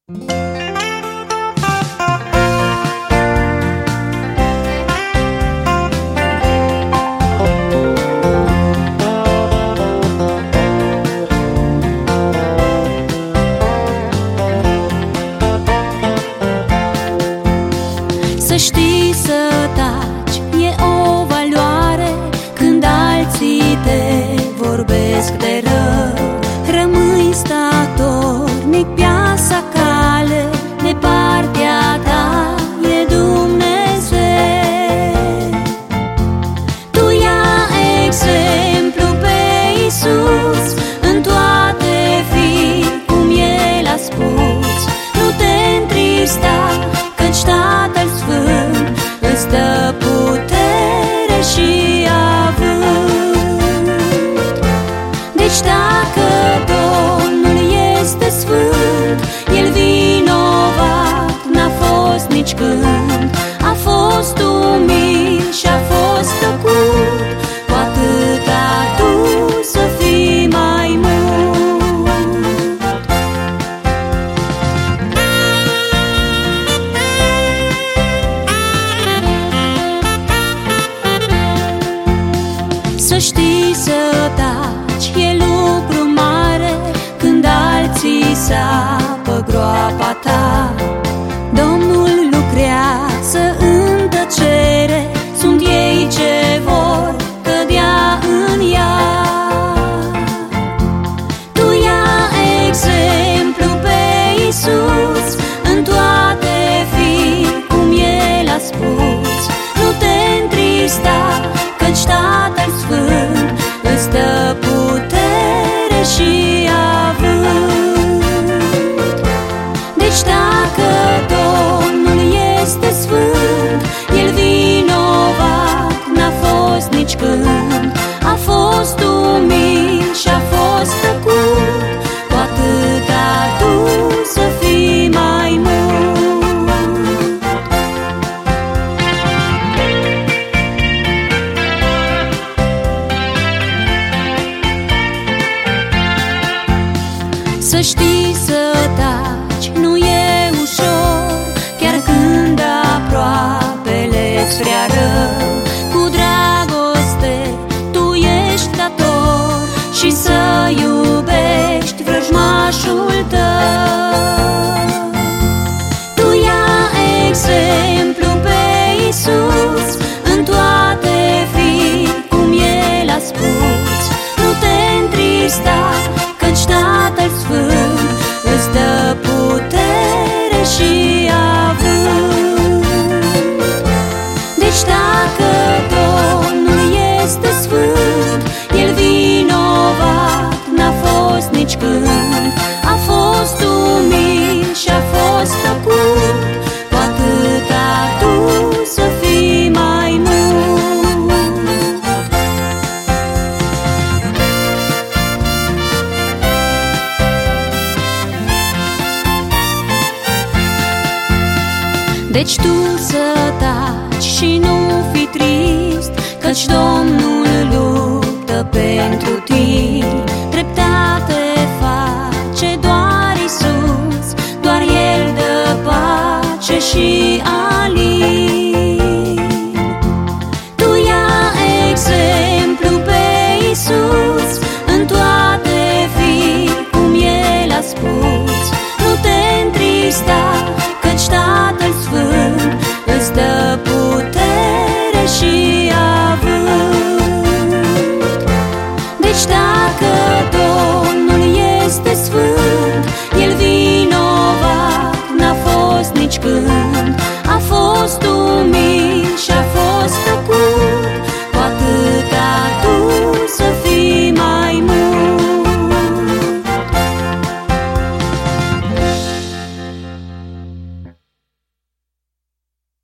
Să știi să taci e o valoare când alții te vorbesc de rău. Rămâi statornic pe-asa cale, de partea ta e Dumnezeu. Tu ia exemplu pe Iisus, în toate fii cum El a spus. Nu te întrista, căci Tatăl Sfânt îți dă putere și avânt. Deci dacă Domnul este sfânt, El vinovat n-a fost nici când. A fost umil și-a fost tăcut, cu atâta tu să fii mai mult. Să știi să taci e lucru mare când alții sapă groapa ta. Domnul lucrează în tăcere, sunt ei ce vor cădea în ea. Tu ia exemplu pe Iisus, în toate fii cum El a spus. Nu te întrista, căci Tatăl Sfânt îți dă putere și avânt. Deci dacă Domnul este sfânt, El vinovat n-a fost nici când. A fost umil și-a fost tăcut, cu atâta tu să fii mai mult. Să știi să taci nu e ușor, chiar când aproapele-ți vrea rău. Cu dragoste tu ești dator și să iubești vrăjmașul tău. Tu ia exemplu pe Iisus, în toate fii cum El a spus. Nu te întrista, căci Tatăl Sfânt îți dă putere și avânt. Deci dacă Domnul este sfânt, El vinovat n-a fost nici când. A fost umil și-a fost tăcut, cu atâta tu să fii mai mult. Deci tu să taci și nu fi trist, căci Domnul luptă pentru tine. Dreptate face doar Iisus, doar El dă pace și alin. Tu ia exemplu pe Iisus, în toate fii cum El a spus. Nu te întrista,